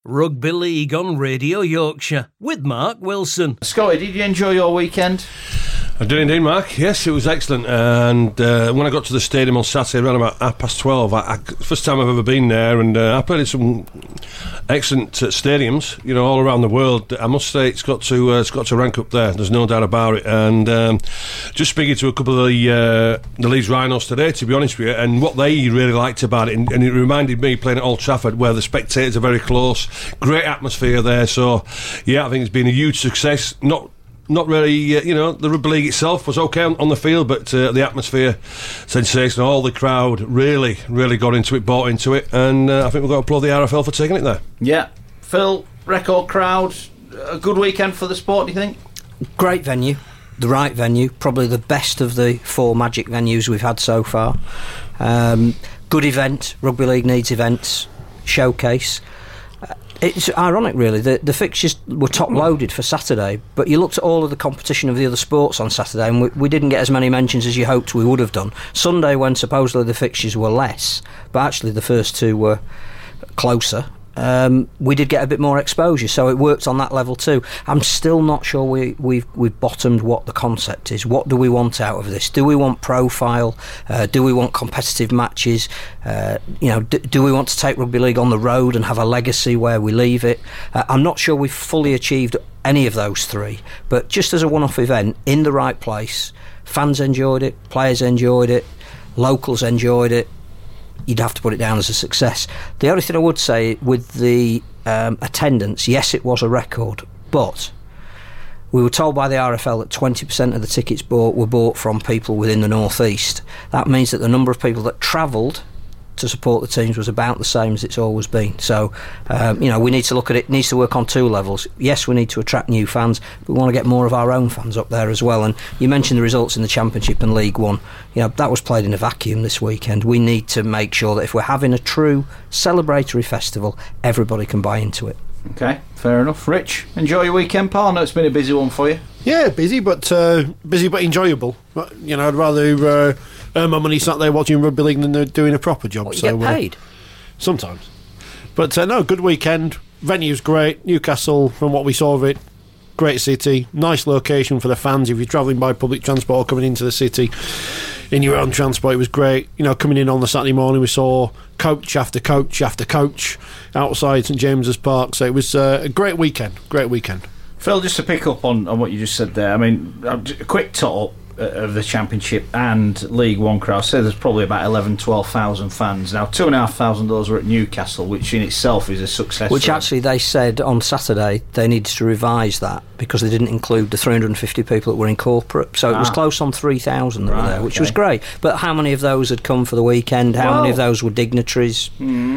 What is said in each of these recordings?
Rugby League on Radio Yorkshire with Mark Wilson. Scotty, did you enjoy your weekend? I did indeed, Mark. Yes, it was excellent. And when I got to the stadium on Saturday around about 12:30, first time I've ever been there, and I played in some excellent stadiums, all around the world. I must say it's got to rank up there. There's no doubt about it. And just speaking to a couple of the Leeds Rhinos today, to be honest with you, and what they really liked about it, and it reminded me playing at Old Trafford, where the spectators are very close, great atmosphere there. So yeah, I think it's been a huge success. Not really, the rugby league itself was okay on the field, but the atmosphere, sensational. All the crowd really, really got into it, bought into it, and I think we've got to applaud the RFL for taking it there. Yeah. Phil, record crowd, a good weekend for the sport, do you think? Great venue, the right venue, probably the best of the 4 Magic venues we've had so far. Good event, Rugby League needs events, showcase. It's ironic, really. The fixtures were top-loaded for Saturday, but you looked at all of the competition of the other sports on Saturday, and we didn't get as many mentions as you hoped we would have done. Sunday, when supposedly the fixtures were less, but actually the first 2 were closer, we did get a bit more exposure, so it worked on that level too. I'm still not sure we've bottomed what the concept is. What do we want out of this? Do we want profile? Do we want competitive matches? Do we want to take rugby league on the road and have a legacy where we leave it? I'm not sure we've fully achieved any of those 3, but just as a one-off event in the right place, fans enjoyed it, players enjoyed it, locals enjoyed it. You'd have to put it down as a success. The only thing I would say with the attendance, yes, it was a record, but we were told by the RFL that 20% of the tickets were bought from people within the North East. That means that the number of people that travelled to support the teams was about the same as it's always been. So, we need to look at it. It needs to work on 2 levels. Yes, we need to attract new fans, but we want to get more of our own fans up there as well. And you mentioned the results in the Championship and League One. That was played in a vacuum this weekend. We need to make sure that if we're having a true celebratory festival, everybody can buy into it. Okay, fair enough. Rich, enjoy your weekend, pal. I know it's been a busy one for you. Yeah, busy but enjoyable. But, I'd rather earn my money sat there watching rugby league than doing a proper job. You get paid? Sometimes. But no, good weekend. Venue's great. Newcastle, from what we saw of it, great city. Nice location for the fans. If you're travelling by public transport or coming into the city in your own transport, it was great. Coming in on the Saturday morning, we saw coach after coach after coach outside St James's Park. So it was a great weekend. Great weekend. Phil, just to pick up on what you just said there, I mean, a quick tot-up of the Championship and League One crowd. Say there's probably about 12,000 fans. Now, 2,500 of those were at Newcastle, which in itself is a success. Which actually they said on Saturday they needed to revise that because they didn't include the 350 people that were in corporate. So it was close on 3,000 that were there, which was great. But how many of those had come for the weekend? How many of those were dignitaries?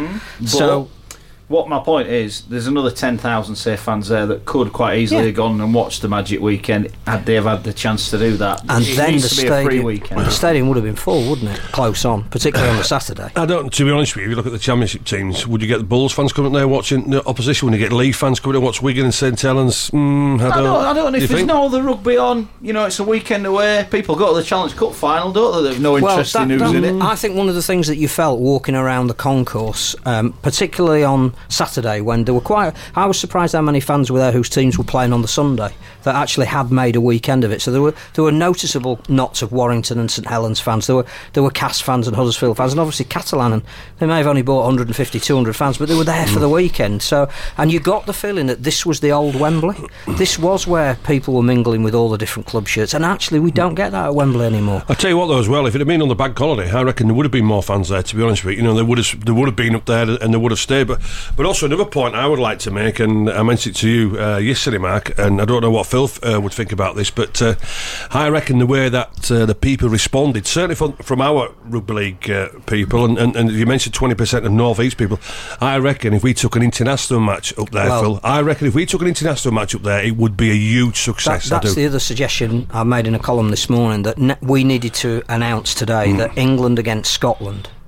So... What my point is, there's another 10,000 say fans there that could quite easily have gone and watched the Magic weekend had they have had the chance to do that. And it then needs to be a free weekend. The stadium would have been full, wouldn't it? Close on, particularly on the Saturday. To be honest with you, if you look at the Championship teams, would you get the Bulls fans coming up there watching the opposition? Would you get Leigh fans coming to watch Wigan and St Helens? I don't know. If there's no other rugby on, it's a weekend away. People go to the Challenge Cup final, don't they? They've no interest in who's in it. I think one of the things that you felt walking around the concourse, particularly on Saturday when there were I was surprised how many fans were there whose teams were playing on the Sunday that actually had made a weekend of it. So there were noticeable knots of Warrington and St Helens fans. There were Cass fans and Huddersfield fans, and obviously Catalan, and they may have only bought 150, 200 fans, but they were there for the weekend. So, and you got the feeling that this was the old Wembley. This was where people were mingling with all the different club shirts, and actually we don't get that at Wembley anymore. I'll tell you what though as well, if it had been on the bank holiday, I reckon there would have been more fans there, to be honest with you. They would have been up there and they would have stayed. But also another point I would like to make, and I mentioned it to you yesterday, Mark, and I don't know what Phil would think about this, but I reckon the way that the people responded, certainly from our rugby league people, and you mentioned 20% of North East people, I reckon if we took an international match up there, Phil, I reckon if we took an international match up there, it would be a huge success. That's the other suggestion I made in a column this morning, that we needed to announce today that England against Scotland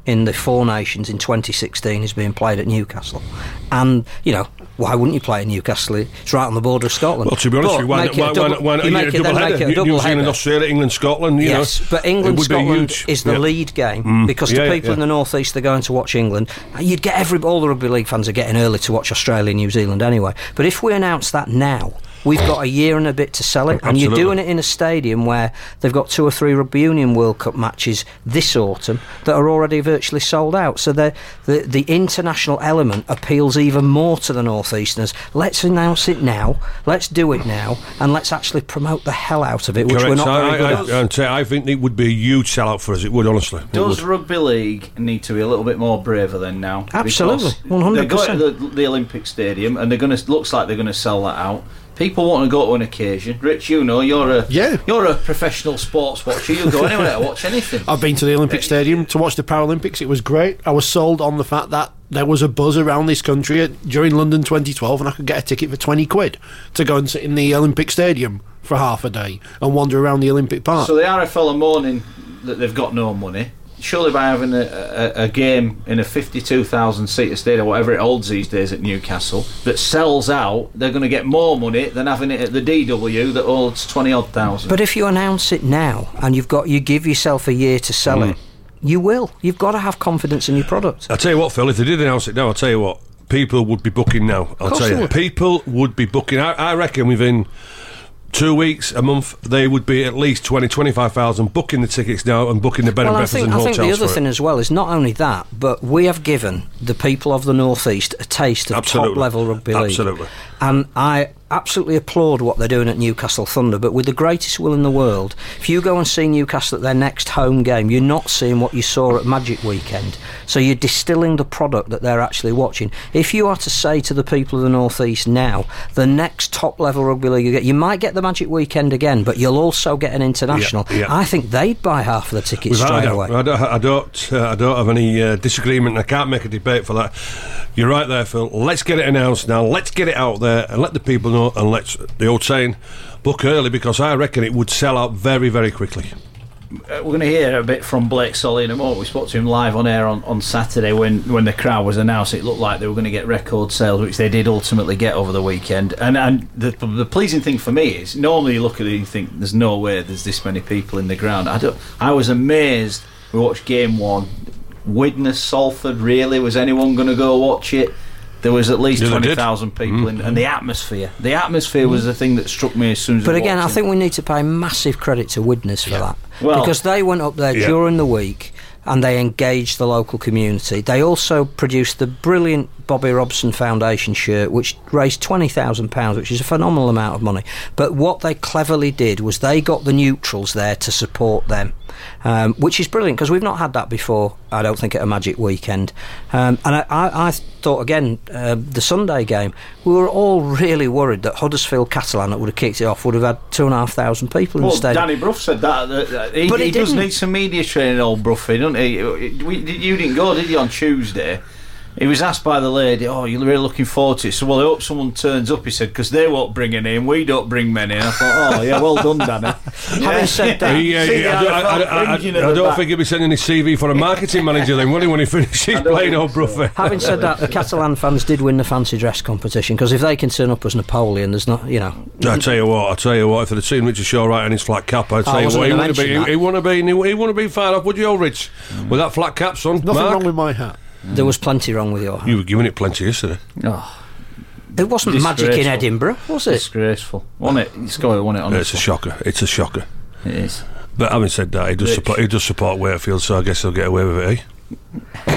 in the Four Nations in 2016 is being played at Newcastle. And, you know, why wouldn't you play in Newcastle? It's right on the border of Scotland. Well, to be honest with you, why not a double header? New Zealand, Australia, England, Scotland, you know. But England, Scotland is the lead game, because the people in the North East are going to watch England. You'd get all the Rugby League fans are getting early to watch Australia and New Zealand anyway. But if we announce that now, we've got a year and a bit to sell it. And Absolutely. you're doing it in a stadium where they've got 2 or 3 Rugby Union World Cup matches this autumn that are already virtually sold out. So the international element appeals even more to the North Easterners. Let's announce it now, let's do it now, and let's actually promote the hell out of it, which we're not very good at. I think it would be a huge sellout for us, it would, honestly. Does Rugby League need to be a little bit more braver then now? Absolutely, Because 100%. they're going to the Olympic Stadium, and looks like they're going to sell that out. People want to go to an occasion. Rich, you know, you're a professional sports watcher. You'll go anywhere to watch anything. I've been to the Olympic Stadium to watch the Paralympics. It was great. I was sold on the fact that there was a buzz around this country during London 2012, and I could get a ticket for £20 to go and sit in the Olympic Stadium for half a day and wander around the Olympic Park. So the RFL are moaning that they've got no money. Surely by having a game in a 52,000 seater stadium, whatever it holds these days at Newcastle, that sells out, they're going to get more money than having it at the DW that holds 20-odd thousand. But if you announce it now and you give yourself a year to sell it, you will. You've got to have confidence in your product. I'll tell you what, Phil, if they did announce it now, I'll tell you what, people would be booking now. I'll tell you, people would be booking. I reckon within 2 weeks, a month, they would be at least 25,000 booking the tickets now and booking the bed and breakfast and hotels. I think the other thing as well is not only that, but we have given the people of the North East a taste of top-level rugby league. Absolutely. And I absolutely applaud what they're doing at Newcastle Thunder, but with the greatest will in the world, if you go and see Newcastle at their next home game, you're not seeing what you saw at Magic Weekend. So you're distilling the product that they're actually watching. If you are to say to the people of the North East now, the next top-level rugby league you might get the Magic Weekend again, but you'll also get an international. I think they'd buy half of the tickets straight away. I don't have any disagreement. I can't make a debate for that. You're right there, Phil. Let's get it announced now. Let's get it out there and let the people know, and let's, the old saying, book early, because I reckon it would sell out very, very quickly. We're going to hear a bit from Blake Solly in a moment. We spoke to him live on air on Saturday when the crowd was announced. It looked like they were going to get record sales, which they did ultimately get over the weekend. And the pleasing thing for me is, normally you look at it and you think there's no way there's this many people in the ground. I was amazed. We watched game one. Widnes, Salford, really? Was anyone going to go watch it? There was at least 20,000 people in, and the atmosphere was the thing that struck me as soon as. But again, I think we need to pay massive credit to Widnes for that, because they went up there during the week and they engaged the local community. They also produced the brilliant Bobby Robson Foundation shirt, which raised £20,000, which is a phenomenal amount of money. But what they cleverly did was they got the neutrals there to support them, which is brilliant, because we've not had that before, I don't think, at a Magic Weekend. And I thought, again, the Sunday game, we were all really worried that Huddersfield Catalan, that would have kicked it off, would have had 2,500 people in the stadium. Danny Brough said that. He does need some media training, old Broughy, doesn't he? You didn't go, did you, on Tuesday? He was asked by the lady, "Oh, you're really looking forward to it?" So, well, I hope someone turns up. He said, "Because they won't bring any in, we don't bring many." And I thought, "Oh, yeah, well done, Danny." Having said that, I don't think he'll be sending his CV for a marketing manager then, will he, when he finishes playing old Broughy? Having said that, the Catalan fans did win the fancy dress competition, because if they can turn up as Napoleon, there's not, you know. I tell you what, if they'd seen Richard Shaw right on his flat cap, I'd tell you what, he wouldn't have been far off, would you, old Rich? With that flat cap, son. Nothing wrong with my hat. There was plenty wrong with your hat. You were giving it plenty yesterday. Oh, it wasn't magic in Edinburgh, was it? Disgraceful. Wasn't it? Scotty won it, honestly. It's a shocker. It's a shocker. It is. But having said that, he does support Wakefield, so I guess he'll get away with it, eh?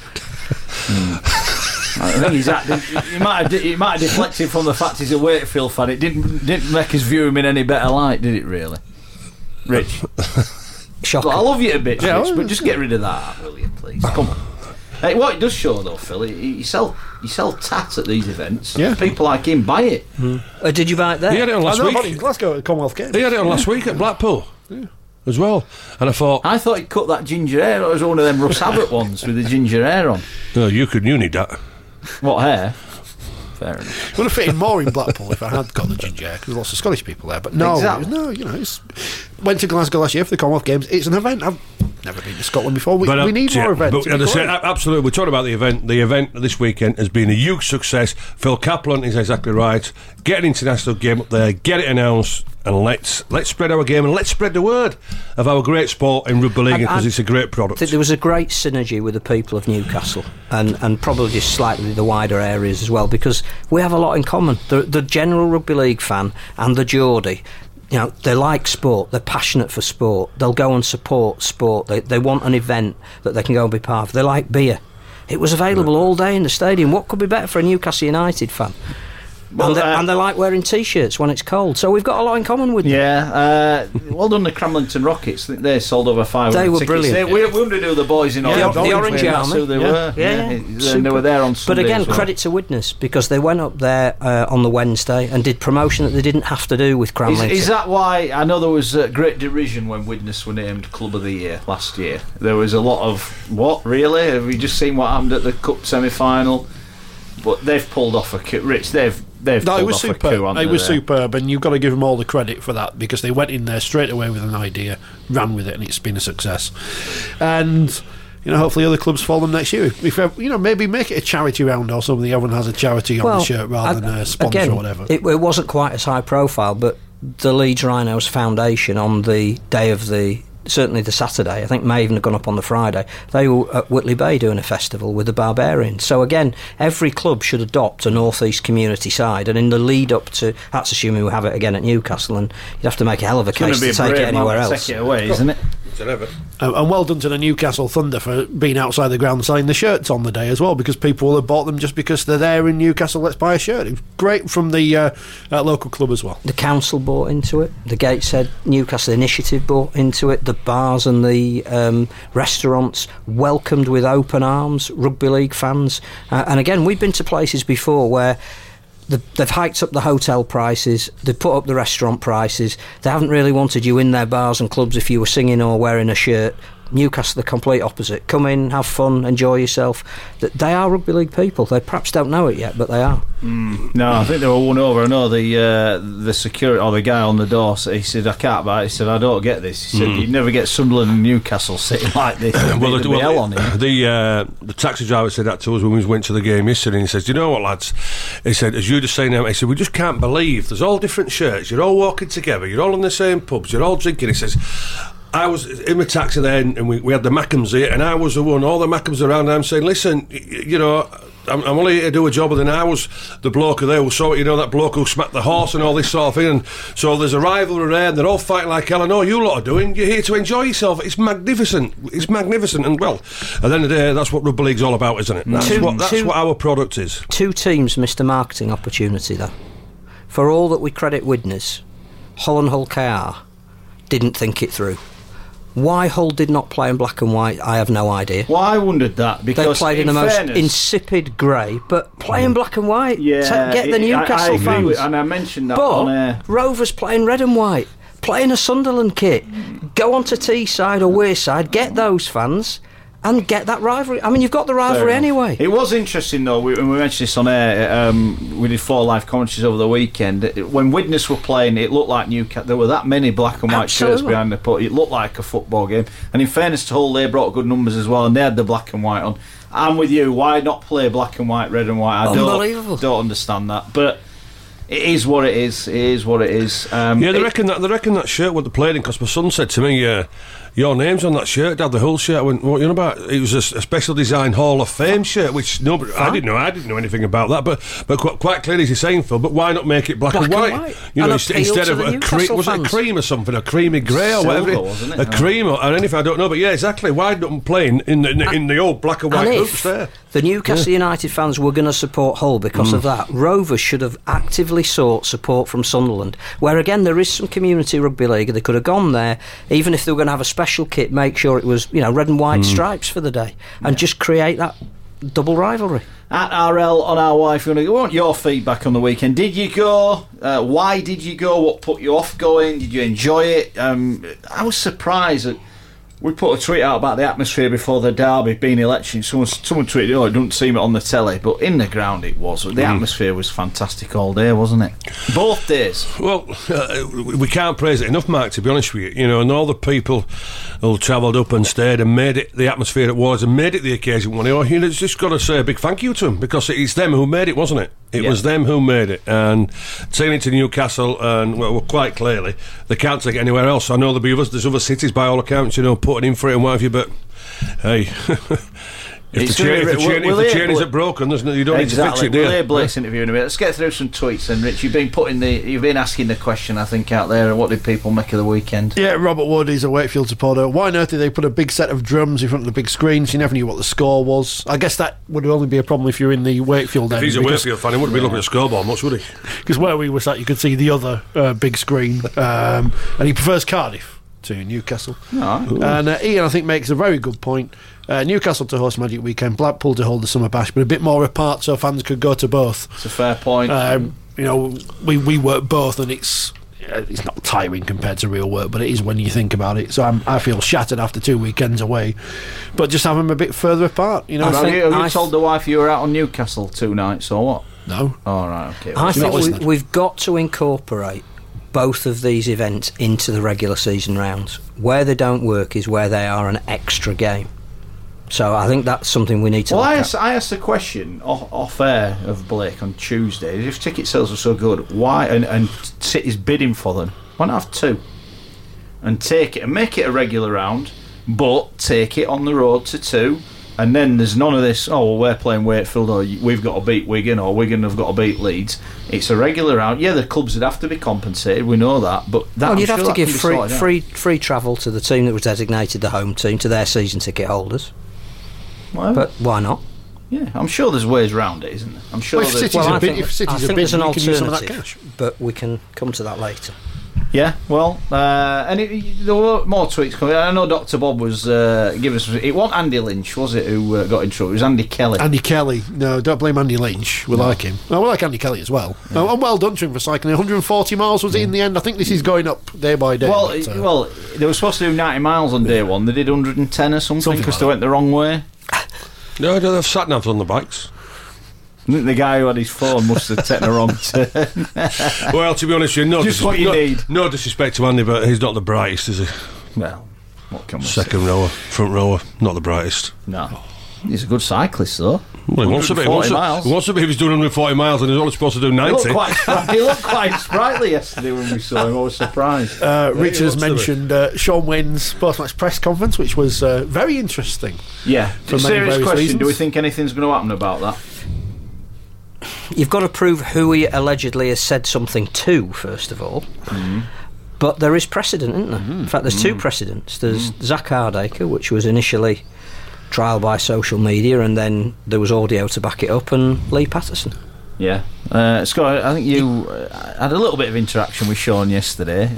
I think he might have deflected from the fact he's a Wakefield fan. It didn't make us view him in any better light, did it, really? Rich? Shocking. Well, I love you a bit, Rich, but just get rid of that, will you, please? Come on. Hey, what it does show, though, Phil, you sell tat at these events. Yeah. People like him buy it. Did you buy it there? He had it on last week. Glasgow at the Commonwealth Games. He had it on last week at Blackpool as well. And I thought he'd cut that ginger hair. It was one of them Russ Abbott ones with the ginger hair on. No, you need that. What hair? Fair enough. It would have fit in more in Blackpool if I had got the ginger hair, because there's lots of Scottish people there. But no, exactly. no, went to Glasgow last year for the Commonwealth Games. It's an event. never been to Scotland before. We need more events. But, absolutely, we're talking about the event. The event this weekend has been a huge success. Phil Kaplan is exactly right. Get an international game up there, get it announced, and let's spread our game and let's spread the word of our great sport in rugby league, because it's a great product. There was a great synergy with the people of Newcastle and probably just slightly the wider areas as well, because we have a lot in common. The general rugby league fan and the Geordie, you know, they like sport, they're passionate for sport, they'll go and support sport, they want an event that they can go and be part of. They like beer. It was available all day in the stadium. What could be better for a Newcastle United fan? Well, and they like wearing T-shirts when it's cold. So we've got a lot in common with them. Yeah. Well done, the Cramlington Rockets. I think they sold over 500 They were tickets. brilliant. We wanted to do the boys in orange. The Orange Army. That's who they were. They were there on Sunday. But again, as well. credit to Widnes, because they went up there on the Wednesday and did promotion that they didn't have to do with Cramlington. Is that why? I know there was great derision when Widnes were named Club of the Year last year. There was a lot of, what, really? Have we just seen what happened at the Cup semi-final? But they've pulled off a coup. Rich, they've pulled off a coup, It was superb, and you've got to give them all the credit for that, because they went in there straight away with an idea, ran with it, and it's been a success. And hopefully other clubs follow them next year. If maybe make it a charity round or something. Everyone has a charity on the shirt rather than a sponsor again, or whatever. It wasn't quite as high profile, but the Leeds Rhinos Foundation on the day of certainly the Saturday, I think may even have gone up on the Friday, they were at Whitley Bay doing a festival with the Barbarians. So again, every club should adopt a North East community side, and in the lead up to, that's assuming we have it again at Newcastle, and you'd have to make a hell of a case to take it anywhere else. Take it away, isn't it? And well done to the Newcastle Thunder for being outside the ground selling the shirts on the day as well, because people will have bought them just because they're there in Newcastle. Let's buy a shirt. It was great from the local club as well. The council bought into it. The Gateshead Newcastle Initiative bought into it. The bars and the restaurants welcomed with open arms rugby league fans. And again, we've been to places before where they've hiked up the hotel prices, they've put up the restaurant prices, they haven't really wanted you in their bars and clubs if you were singing or wearing a shirt. Newcastle, the complete opposite. Come in, have fun, enjoy yourself. They are rugby league people. They perhaps don't know it yet, but they are. No, I think they were won over. I know the security or the guy on the door, he said, I can't buy it. He said, I don't get this. He said, you'd never get Sunderland and Newcastle sitting like this. The taxi driver said that to us when we went to the game yesterday, and he says, do you know what, lads? He said, as you just saying now, he said, we just can't believe there's all different shirts, you're all walking together, you're all in the same pubs, you're all drinking. He says, I was in the taxi then, and we had the Mackems here, and I was the one, all the Mackems around, and I'm saying, listen, I'm only here to do a job, and then I was the bloke there who saw that bloke who smacked the horse and all this sort of thing, and so there's a rivalry there, and they're all fighting like hell. I know you lot are doing, you're here to enjoy yourself. It's magnificent, and well, at the end of the day, that's what rugby league's all about, isn't it? That's what our product is. Two teams missed a marketing opportunity, though. For all that we credit Widnes, Hull and Hull KR didn't think it through. Why Hull did not play in black and white, I have no idea. Well, I wondered that, because they played in the most insipid grey, but play in black and white. Yeah, get the Newcastle I fans. and I mentioned that but on air. Rovers playing red and white, playing a Sunderland kit. Go on to Teesside or Wearside, get those fans and get that rivalry. I mean, you've got the rivalry anyway. It was interesting, though, when we mentioned this on air, we did 4 live commentaries over the weekend. When Widnes were playing, it looked like Newcastle. There were that many black and white shirts behind the put. It looked like a football game. And in fairness to Hull, they brought good numbers as well, and they had the black and white on. I'm with you. Why not play black and white, red and white? I don't understand that. But it is what it is. It is what it is. They reckon that shirt what they played in, because my son said to me, your name's on that shirt, Dad, the Hull shirt. I went, what are you on about? It was a special design Hall of Fame shirt, which nobody, I didn't know anything about that, but quite clearly as you're saying, Phil, but why not make it black and white? Instead of a cream or something, a creamy grey or whatever, a cream or anything, I don't know, but yeah, exactly. Why not playing in the old black and white hoops there? The Newcastle United fans were going to support Hull because of that. Rovers should have actively sought support from Sunderland, where again there is some community rugby league. They could have gone there, even if they were going to have a special kit, make sure it was red and white stripes for the day, and just create that double rivalry. At RL on our wife, we want your feedback on the weekend. Did you go? Why did you go? What put you off going? Did you enjoy it? I was surprised that we put a tweet out about the atmosphere before the derby being election. Someone tweeted, it doesn't seem it on the telly, but in the ground it was. The atmosphere was fantastic all day, wasn't it? Both days. Well, we can't praise it enough, Mark, to be honest with you. And all the people who travelled up and stayed and made it the atmosphere it was and made it the occasion one. You know, it's just got to say a big thank you to them, because it's them who made it, wasn't it? It was them who made it, and taking it to Newcastle, and well, quite clearly they can't take it anywhere else. I know there's other cities by all accounts, you know, putting in for it and what have you, but hey. If the chain isn't broken, you don't need to fix it, do you? We'll hear Blake's interview in a minute. Let's get through some tweets then, Rich. You've been asking the question, I think, out there. What did people make of the weekend? Yeah, Robert Wood is a Wakefield supporter. Why on earth did they put a big set of drums in front of the big screens? You never knew what the score was. I guess that would only be a problem if you're in the Wakefield end. If he's a Wakefield fan, he wouldn't be looking at scoreboard much, would he? Because where we were sat, you could see the other big screen. And he prefers Cardiff to Newcastle. Oh. And Ian, I think, makes a very good point. Newcastle to host Magic Weekend, Blackpool to hold the Summer Bash, but a bit more apart so fans could go to both. It's a fair point. You know, we work both, and it's not tiring compared to real work, but it is when you think about it. So I feel shattered after 2 weekends away, but just have them a bit further apart. You know, have you told the wife you were out on Newcastle 2 nights or what? No. All right, okay. I think we've got to incorporate both of these events into the regular season rounds. Where they don't work is where they are an extra game. So I think that's something we need to look at. I asked a question off air of Blake on Tuesday. If ticket sales are so good, why, and City's bidding for them, why not have 2? And take it and make it a regular round, but take it on the road to 2, and then there's none of this, oh, well, we're playing Wakefield, or we've got to beat Wigan, or Wigan have got to beat Leeds. It's a regular round. Yeah, the clubs would have to be compensated, we know that, but that, you'd have to give free travel to the team that was designated the home team, to their season ticket holders. Well, but why not? Yeah, I'm sure there's ways around it, isn't there? I'm sure if City's a bit, there's an you can use some of that alternative, cash. but we can come to that later. Yeah, well, and there were more tweets coming. I know Dr. Bob was giving us. It wasn't Andy Lynch, was it, who got in trouble? It was Andy Kelly. Andy Kelly. No, don't blame Andy Lynch. We like him. No, we like Andy Kelly as well. Yeah. And well done to him for cycling. 140 miles was it in the end. I think this is going up day by day. Well, they were supposed to do 90 miles on day one. They did 110 or something because they went the wrong way. No, they've sat navs on the bikes. I think the guy who had his phone must have taken a wrong turn. Well, to be honest, what you need. No disrespect to Andy, but he's not the brightest, is he? Well, what can we Second say? rower, front rower, not the brightest. No. He's a good cyclist, though. Well, he wants to be. He wants to be if he's doing 140 miles and he's only supposed to do 90. He looked quite sprightly yesterday when we saw him. I was surprised. Richard has mentioned Sean Wynn's post-match press conference, which was very interesting. Yeah. For serious question. reasons. Do we think anything's going to happen about that? You've got to prove who he allegedly has said something to, first of all. But there is precedent, isn't there? In fact, there's 2 precedents. There's Zach Hardacre, which was initially trial by social media, and then there was audio to back it up, and Lee Patterson. Yeah. Scott, I think you had a little bit of interaction with Sean yesterday.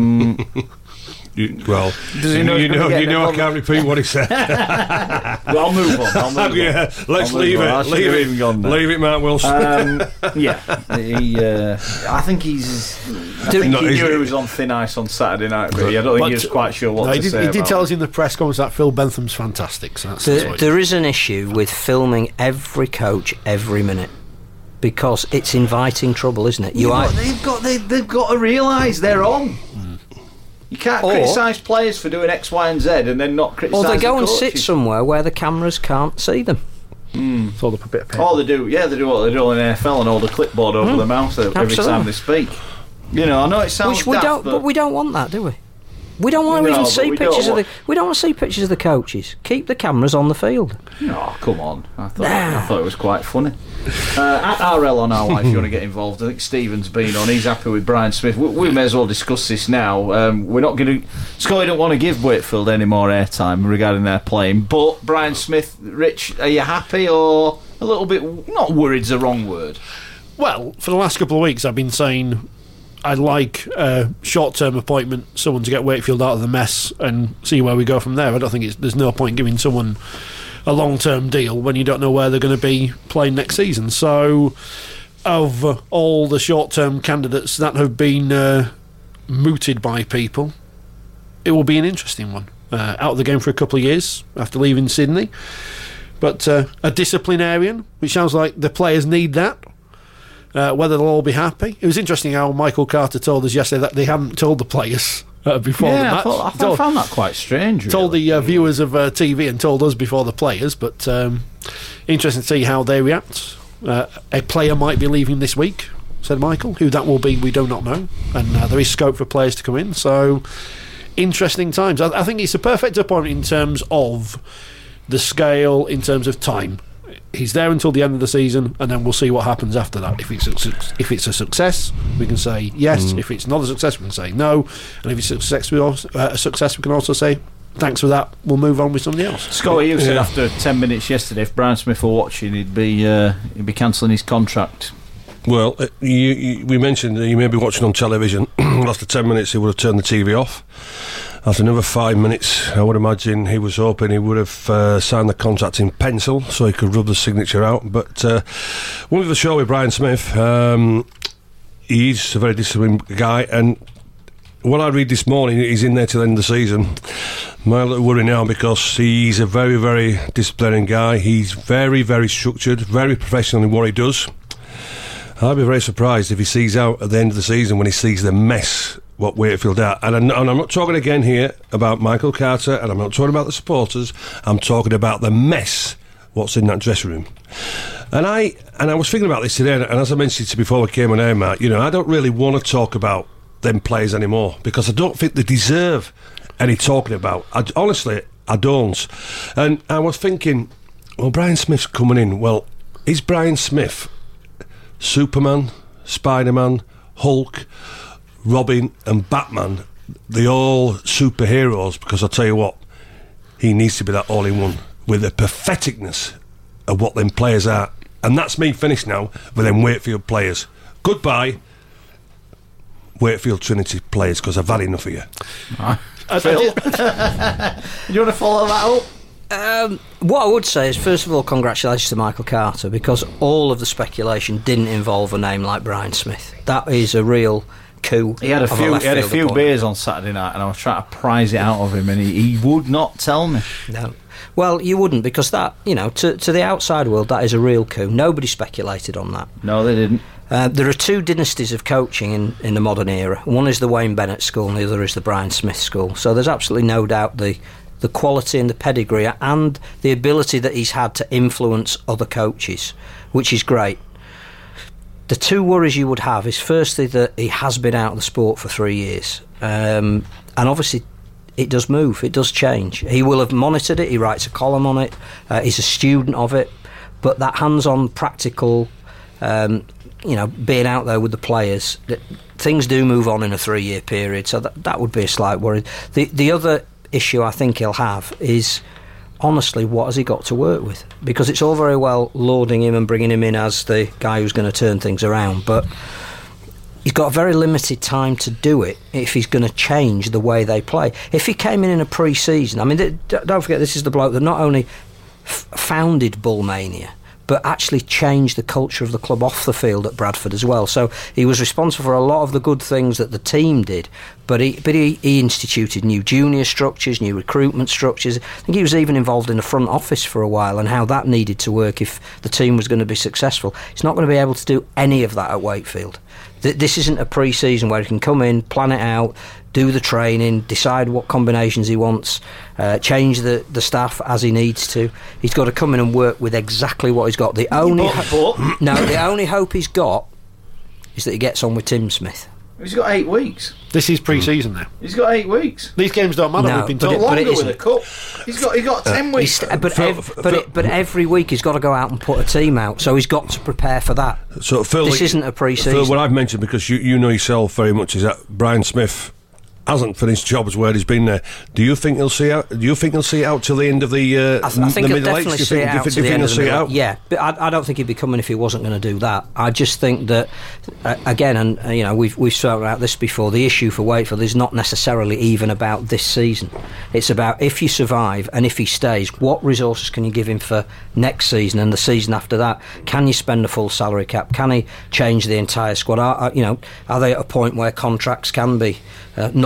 Well, you know I can't repeat what he said. Well, I'll move on. Yeah, let's leave it. Leave it, Mark Wilson. Yeah, I think he's. I think he knew he was on thin ice on Saturday night, but I don't think he was quite sure what to say. He did tell us in the press conference that Phil Bentham's fantastic. So there is an issue with filming every coach every minute, because it's inviting trouble, isn't it? They've got to realise they're on. You can't criticise players for doing X, Y and Z and then not criticise the Or they go and coaches. sit somewhere where the cameras can't see them. Fold up a bit of paper. Oh, they do what they do in the NFL and hold a clipboard over their mouth every time they speak. You know, I know it sounds daft, but we don't want that, do we? We don't want to even see pictures of the. We don't want to see pictures of the coaches. Keep the cameras on the field. Oh, come on! I thought it was quite funny. At RL on our wife, if you want to get involved, I think Stephen's been on. He's happy with Brian Smith. We may as well discuss this now. We're not going to. Scotty don't want to give Wakefield any more airtime regarding their playing. But Brian Smith, Rich, are you happy or a little bit? Not worried's the wrong word. Well, for the last couple of weeks, I've been saying I'd like a short-term appointment, someone to get Wakefield out of the mess and see where we go from there. I don't think there's no point giving someone a long-term deal when you don't know where they're going to be playing next season. So, of all the short-term candidates that have been mooted by people, it will be an interesting one. Out of the game for a couple of years after leaving Sydney. But a disciplinarian, which sounds like the players need that. Whether they'll all be happy. It was interesting how Michael Carter told us yesterday that they hadn't told the players before the match. I found that quite strange. Told the viewers of TV and told us before the players, but interesting to see how they react. A player might be leaving this week, said Michael. Who that will be, we do not know. And there is scope for players to come in. So, interesting times. I think it's a perfect appointment in terms of the scale, in terms of time. He's there until the end of the season, and then we'll see what happens after that. If it's a success, we can say yes. If it's not a success, we can say no. And if it's a success, we can also say thanks for that. We'll move on with somebody else. Scotty, you said after 10 minutes yesterday, if Brian Smith were watching, he'd be cancelling his contract. Well, we mentioned that you may be watching on television. After 10 minutes, he would have turned the TV off. After another 5 minutes, I would imagine he was hoping he would have signed the contract in pencil so he could rub the signature out. But one of the show with Brian Smith, he's a very disciplined guy, and what I read this morning, he's in there till the end of the season. I'm a little worried now because he's a very, very disciplined guy. He's very, very structured, very professional in what he does. I'd be very surprised if he sees out at the end of the season when he sees the mess what Wakefield are. And I'm not talking again here about Michael Carter, and I'm not talking about the supporters. I'm talking about the mess what's in that dressing room. And I was thinking about this today, and as I mentioned to you before we came on air, Matt, I don't really want to talk about them players anymore because I don't think they deserve any talking about. Honestly, I don't. And I was thinking, well, Brian Smith's coming in. Well, is Brian Smith Superman, Spider-Man, Hulk, Robin and Batman, they're all superheroes? Because I'll tell you what, he needs to be that all-in-one with the patheticness of what them players are. And that's me finished now with them Wakefield players. Goodbye, Wakefield Trinity players, because I've had enough of you. Phil, you want to follow that up? What I would say is, first of all, congratulations to Michael Carter, because all of the speculation didn't involve a name like Brian Smith. That is a real coup. He had a few beers on Saturday night, and I was trying to prise it out of him, and he would not tell me. No. Well, you wouldn't, because that, to the outside world, that is a real coup. Nobody speculated on that. No, they didn't. There are two dynasties of coaching in the modern era. One is the Wayne Bennett school, and the other is the Brian Smith school. So there's absolutely no doubt the quality and the pedigree and the ability that he's had to influence other coaches, which is great. The two worries you would have is, firstly, that he has been out of the sport for 3 years. And obviously, it does move, it does change. He will have monitored it, he writes a column on it, he's a student of it, but that hands-on, practical, being out there with the players, things do move on in a 3-year period, so that would be a slight worry. The other issue I think he'll have is, honestly, what has he got to work with? Because it's all very well lauding him and bringing him in as the guy who's going to turn things around, but he's got very limited time to do it if he's going to change the way they play. If he came in a pre-season, don't forget, this is the bloke that not only founded Bullmania, but actually changed the culture of the club off the field at Bradford as well. So he was responsible for a lot of the good things that the team did, but he instituted new junior structures, new recruitment structures. I think he was even involved in the front office for a while and how that needed to work if the team was going to be successful. He's not going to be able to do any of that at Wakefield. This isn't a pre-season where he can come in, plan it out, do the training, decide what combinations he wants, change the staff as he needs to. He's got to come in and work with exactly what he's got. The only hope he's got is that he gets on with Tim Smith. He's got 8 weeks. This is pre-season now. He's got 8 weeks. These games don't matter. We've been told. Longer with a cup. He's got 10 weeks. But every week he's got to go out and put a team out, so he's got to prepare for that. So Phil, this isn't a pre-season. Phil, what I've mentioned, because you know yourself very much, is that Brian Smith hasn't finished jobs where he's been there. Do you think he'll see out? Do you think he'll see it out till the end of the? I think he'll definitely see it out to the end of the middle. Out? Yeah, but I don't think he'd be coming if he wasn't going to do that. I just think that again, and we've spoken about this before. The issue for Wakefield is not necessarily even about this season. It's about if you survive and if he stays, what resources can you give him for next season and the season after that? Can you spend a full salary cap? Can he change the entire squad? Are they at a point where contracts can be null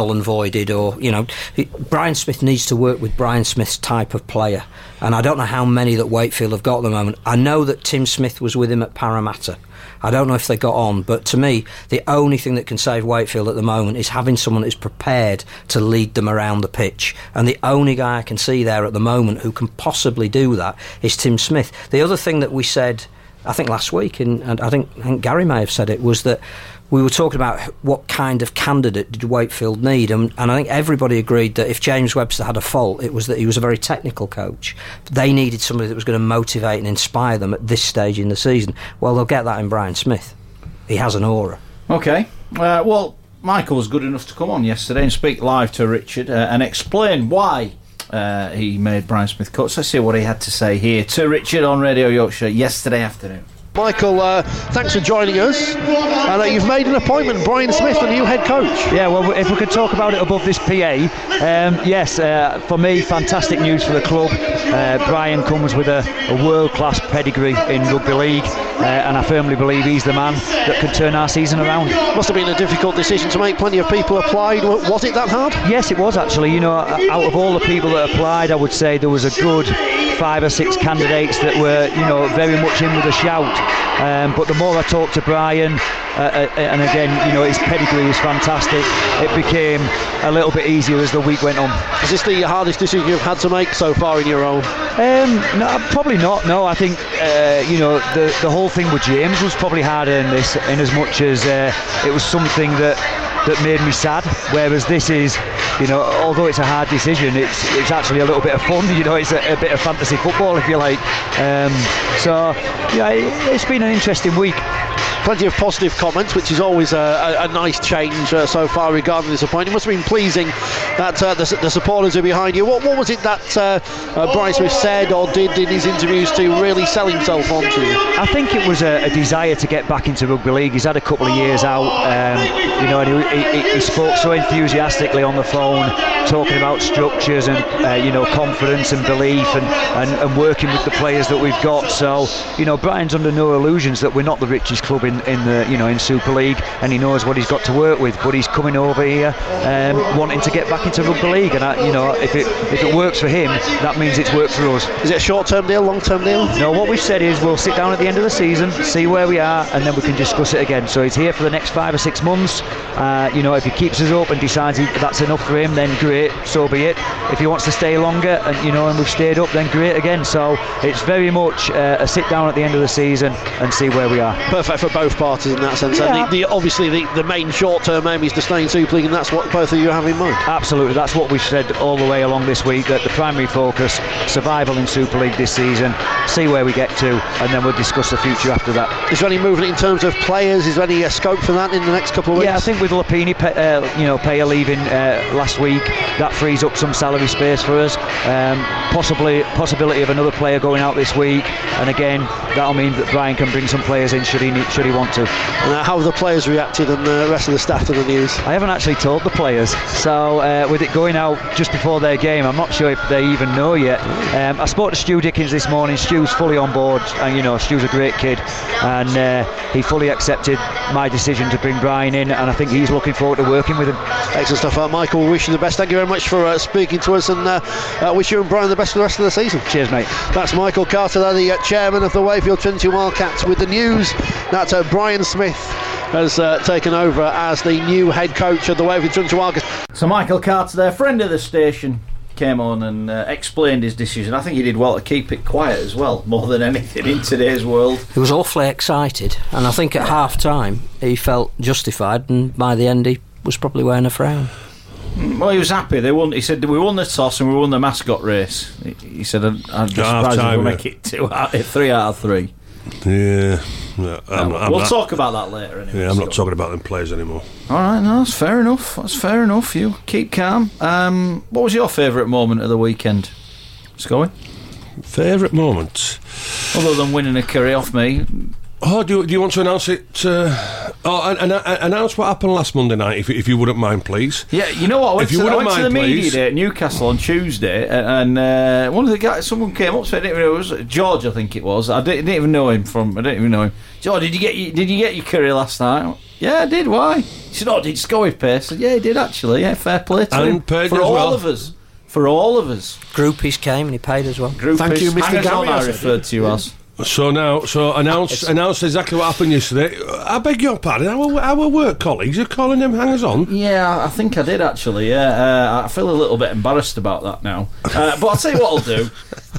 null and voided, or Brian Smith needs to work with Brian Smith's type of player, and I don't know how many that Wakefield have got at the moment. I know that Tim Smith was with him at Parramatta. I don't know if they got on, but to me, the only thing that can save Wakefield at the moment is having someone who's prepared to lead them around the pitch. And the only guy I can see there at the moment who can possibly do that is Tim Smith. The other thing that we said, I think last week, and I think Gary may have said it, was that we were talking about what kind of candidate did Wakefield need, and I think everybody agreed that if James Webster had a fault, it was that he was a very technical coach. They needed somebody that was going to motivate and inspire them at this stage in the season. Well, they'll get that in Brian Smith. He has an aura. Okay. Well, Michael was good enough to come on yesterday and speak live to Richard and explain why he made Brian Smith cut. So let's see what he had to say here to Richard on Radio Yorkshire yesterday afternoon. Michael, thanks for joining us. You've made an appointment, Brian Smith, the new head coach. Yeah, well, if we could talk about it above this PA, yes, for me, fantastic news for the club. Brian comes with a world-class pedigree in rugby league, and I firmly believe he's the man that could turn our season around. Must have been a difficult decision to make. Plenty of people applied. Was it that hard? Yes, it was actually. Out of all the people that applied, I would say there was a good 5 or 6 candidates that were, very much in with a shout. But the more I talked to Brian, and again, his pedigree is fantastic, it became a little bit easier as the week went on. Is this the hardest decision you've had to make so far in your role? No, probably not. No, I think the whole thing with James was probably harder in this, in as much as it was something that made me sad, whereas this is, although it's a hard decision, it's actually a little bit of fun. It's a bit of fantasy football, if you like. So yeah, it's been an interesting week. Plenty of positive comments, which is always a nice change so far regarding this appointment. It must have been pleasing that the supporters are behind you. What was it that Brian Smith said or did in his interviews to really sell himself onto you? I think it was a desire to get back into rugby league. He's had a couple of years out, and he spoke so enthusiastically on the phone, talking about structures and confidence and belief and working with the players that we've got. So Brian's under no illusions that we're not the richest club in Super League, and he knows what he's got to work with. But he's coming over here wanting to get back into rugby league, and if it works for him, that means it's worked for us. Is it a short-term deal, long-term deal? No, what we've said is we'll sit down at the end of the season, see where we are, and then we can discuss it again. So he's here for the next 5 or 6 months. If he keeps us up and decides that's enough for him, then great, so be it. If he wants to stay longer and we've stayed up, then great again. So it's very much a sit down at the end of the season and see where we are. Perfect for both parties in that sense. Yeah. And obviously the main short-term aim is to stay in Super League, and that's what both of you have in mind. Absolutely, that's what we've said all the way along this week, that the primary focus, survival in Super League this season, see where we get to, and then we'll discuss the future after that. Is there any movement in terms of players? Is there any scope for that in the next couple of weeks? Yeah, I think with Lapini Payer leaving last week, that frees up some salary space for us. Possibility of another player going out this week, and again, that'll mean that Brian can bring some players in should he want to. And how have the players reacted and the rest of the staff to the news? I haven't actually told the players, so with it going out just before their game, I'm not sure if they even know yet. I spoke to Stu Dickens this morning. Stu's fully on board, and Stu's a great kid, and he fully accepted my decision to bring Brian in, and I think he's looking forward to working with him. Excellent stuff. Michael, we wish you the best. Thank you very much for speaking to us, and wish you and Brian the best for the rest of the season. Cheers, mate. That's Michael Carter, the chairman of the Wakefield Trinity Wildcats, with the news that Brian Smith has taken over as the new head coach of the Wakefield Trinity Wildcats. So Michael Carter, their friend of the station, came on and explained his decision. I think he did well to keep it quiet as well, more than anything in today's world. He was awfully excited, and I think at half-time he felt justified, and by the end he was probably wearing a frown. Well, he was happy. They won. He said, we won the toss and we won the mascot race. He said, I'd be surprised if we make it 3 out of 3. Yeah. We'll talk about that later anyway. Yeah, I'm not talking about them players anymore. Alright, no, that's fair enough. You keep calm. What was your favourite moment of the weekend, Scully? Favourite moment? Other than winning a curry off me. Oh, do you want to announce it Oh, and announce what happened last Monday night, if you wouldn't mind, please. Yeah, you know what? I went to the media please. day at Newcastle on Tuesday, and one of the guys, someone came up to me. I didn't even know it was George, I think it was. I didn't even know him from. I didn't even know him. George, did you get your curry last night? Yeah, I did. Why? He said, "Oh, did you score with pace?" I said, "Yeah, he did actually. Yeah, fair play to him for all of us." For all of us. Groupies came and he paid as well. Thank you, Mr. Gary. I referred to you as. So announce exactly what happened yesterday. I beg your pardon. Our work colleagues are calling them hangers on. Yeah, I think I did actually. Yeah, I feel a little bit embarrassed about that now. But I'll tell you what I'll do.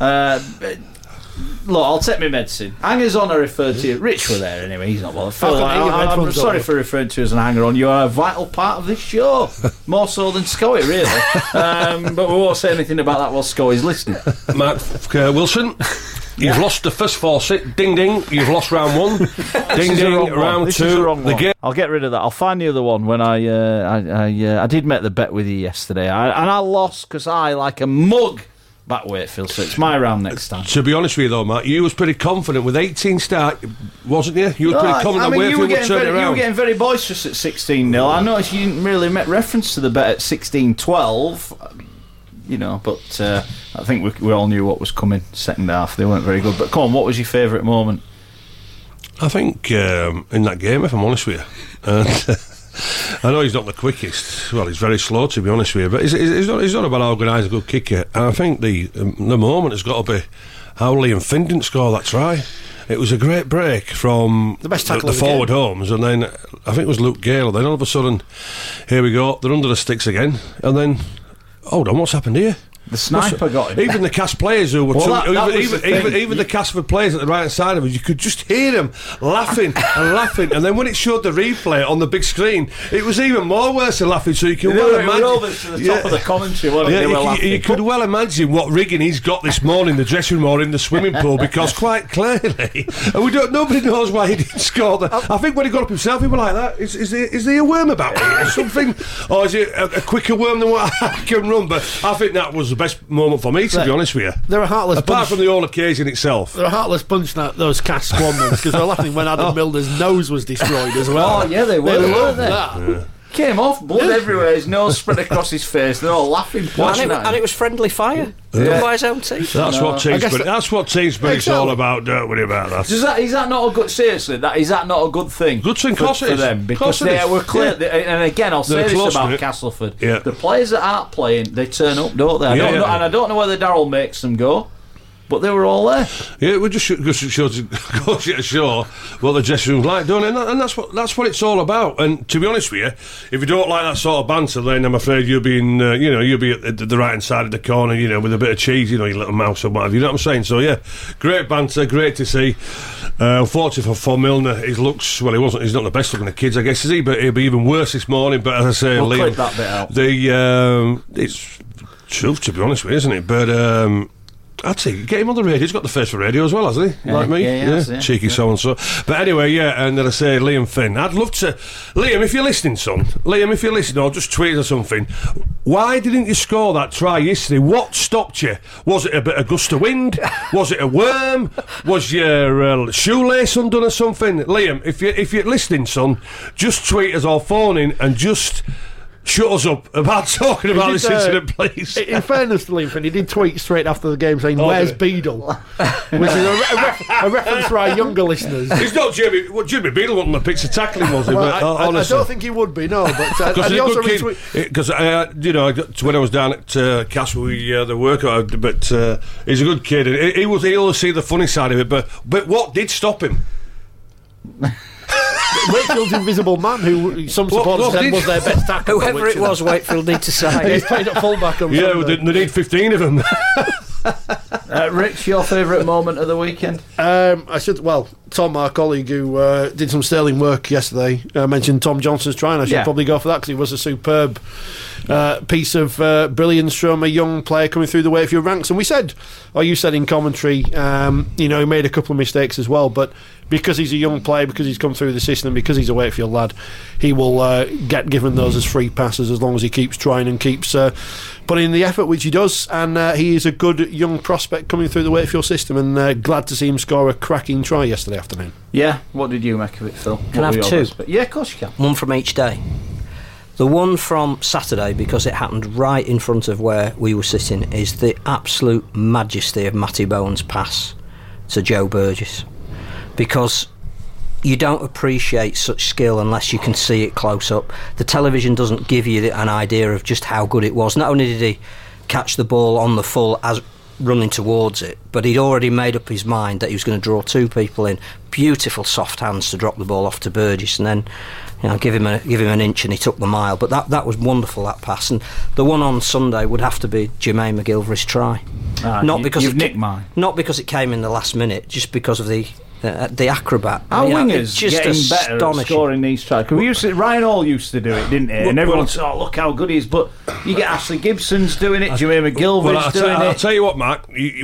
Look, I'll take my medicine. Hangers on, I referred to you. Rich were there anyway. He's not bothered. I'm sorry for referring to you as an hanger on. You are a vital part of this show, more so than Scoey, really. But we won't say anything about that while Scoey's listening. Mark Wilson. You've lost the first 4 sit. Ding ding. You've lost round 1. Ding ding. Round 2. The game. I'll get rid of that. I'll find the other one when I did make the bet with you yesterday, and I lost because I, like a mug, back Wakefield. So it's my round next time. To be honest with you, though, Matt, you was pretty confident with 18 start, wasn't you? You were pretty confident that Wakefield would turn it around. You were getting very boisterous at 16-0. I noticed you didn't really make reference to the bet at 16-12. You know, but I think we all knew what was coming second half. They weren't very good. But come on, what was your favourite moment? I think in that game, if I'm honest with you. I know he's not the quickest. Well, he's very slow, to be honest with you. But he's not a bad organised, good kicker. And I think the moment has got to be how Liam Finn didn't score that try. It was a great break from the forward homes, and then I think it was Luke Gale. Then all of a sudden, here we go. They're under the sticks again, and then. Hold on, what's happened here? The sniper got him. Even the cast players who were even the Castleford players at the right hand side of us, you could just hear them laughing and laughing. And then when it showed the replay on the big screen, it was even more worse than laughing. So you can well imagine. To the top of the commentary, you could well imagine what rigging he's got this morning, the dressing room or in the swimming pool, because quite clearly, and nobody knows why he didn't score. I think when he got up himself, he was like that. Is there a worm about it or something, or is it a quicker worm than what I can run? But I think that was the best moment for me, to be honest with you. They're a heartless apart bunch. from the whole occasion itself. They're a heartless bunch, those cast squadrons, because they were laughing when Adam Milner's nose was destroyed as well. Oh yeah, they were, weren't they? Yeah. Came off, blood everywhere, his nose spread across his face. They're all laughing, and it was friendly fire done by his own team. That's what team spirit's all about. Don't worry about that. Is that not a good? Seriously, is that not a good thing? Good thing, for them, because they were clear. Yeah. And again, I'll say this about Castleford: the players that aren't playing, they turn up, don't they? And I don't know whether Darryl makes them go. But they were all there. Yeah, we just show what the dressing room's like, don't it? And that's what it's all about. And to be honest with you, if you don't like that sort of banter, then I'm afraid you'll be in, you'll be at the right hand side of the corner, with a bit of cheese, your little mouse or whatever. You know what I'm saying? So yeah, great banter, great to see. Unfortunately for Milner, his looks, he's not the best looking of kids, I guess, is he? But he'll be even worse this morning. But as I say, we'll Liam, clip that bit out. It's truth, to be honest with you, isn't it? But I'd say get him on the radio. He's got the face for radio as well, hasn't he? Like me, cheeky so and so. But anyway, and then I say Liam Finn. I'd love to, Liam, if you're listening, son. Liam, if you're listening, or just tweet or something. Why didn't you score that try yesterday? What stopped you? Was it a bit of gust of wind? Was it a worm? Was your shoelace undone or something? Liam, if you're listening, son, just tweet us or phone in and just. Shut us up about talking about this incident, please. In fairness to Liam Finn, he did tweet straight after the game saying, "Where's Beadle?" Which is a reference for our younger listeners. It's not Jimmy. Well, Jimmy Beadle wasn't the pitch of tackling, was he? Well, but, I don't think he would be, no. But he also because when I was down at Castle, the workout, but he's a good kid, and he'll see the funny side of it. But what did stop him? Wakefield's invisible man, who some supporters said was their best tackle. Whoever it was, Wakefield need to say. He's played at fullback on Sunday. They need 15 of them. Rich, your favourite moment of the weekend? Tom, our colleague who did some sterling work yesterday, mentioned Tom Johnson's try, and I should probably go for that because it was a superb piece of brilliance from a young player coming through the Wakefield ranks. And we said, or you said in commentary, he made a couple of mistakes as well, but because he's a young player, because he's come through the system, because he's a Wakefield lad, he will get given those as free passes as long as he keeps trying and keeps putting in the effort, which he does. And he is a good young prospect coming through the Wakefield system, and glad to see him score a cracking try yesterday afternoon. Yeah, what did you make of it, Phil? Can I have two? Yeah, of course you can. One from each day. The one from Saturday, because it happened right in front of where we were sitting, is the absolute majesty of Matty Bowen's pass to Joe Burgess. Because you don't appreciate such skill unless you can see it close up. The television doesn't give you an idea of just how good it was. Not only did he catch the ball on the full as running towards it, but he'd already made up his mind that he was going to draw two people in. Beautiful soft hands to drop the ball off to Burgess, and then give him an inch, and he took the mile. But that was wonderful, that pass. And the one on Sunday would have to be Jermaine McGilvery's try. You've nicked mine. Not because it came in the last minute, just because of the acrobat. Our wingers just getting better at scoring these tries. Ryan Hall used to do it, didn't he? And everyone said, "Oh, look how good he is." But you get Ashley Gibson's doing it, Jermaine McGilvery's doing it. I'll tell you what, Mark.